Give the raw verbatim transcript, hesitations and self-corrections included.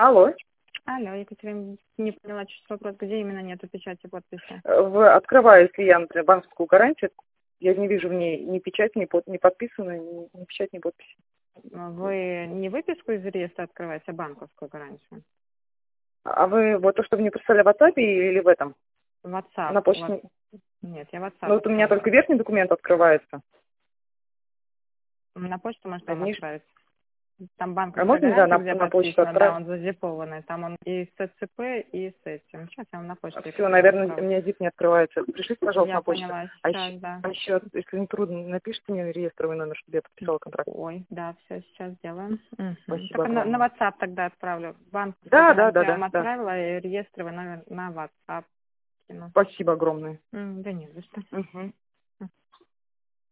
Алло. Алло, Екатерина, не поняла, что вопрос, где именно нету печати подписи? В, открываю, если я, например, банковскую гарантию, я не вижу в ней ни печати, ни, под, ни подписанной, ни, ни печать, ни подписи. Вы не выписку из реестра открываете, а банковскую гарантию? А вы вот то, что вы мне прислали в WhatsApp или в этом? WhatsApp. На почте? What... Нет, я WhatsApp. Ну вот у меня отправила. только верхний документ открывается. На почту может А вам ниж... отправить. Там а банковская можно, да, гарантия, на, где на почту подписано, да, отправить? он зазипованный. Там он и с ЦЦП, и с этим. Сейчас я вам на почту Все, Екатерина наверное, у отправлю. меня зип не открывается. Пришлите, пожалуйста, Я на почту. поняла, А сейчас, еще, да. а еще, если не трудно, напишите мне реестровый номер, чтобы я подписала контракт. Ой, да, все, сейчас сделаем. Угу. Спасибо Только на, на огромное. WhatsApp тогда отправлю. Банковскую Да, да, гарантию да, я вам да, да. отправила, и реестровый номер на WhatsApp кину. Спасибо огромное. М, Да не за что. Угу.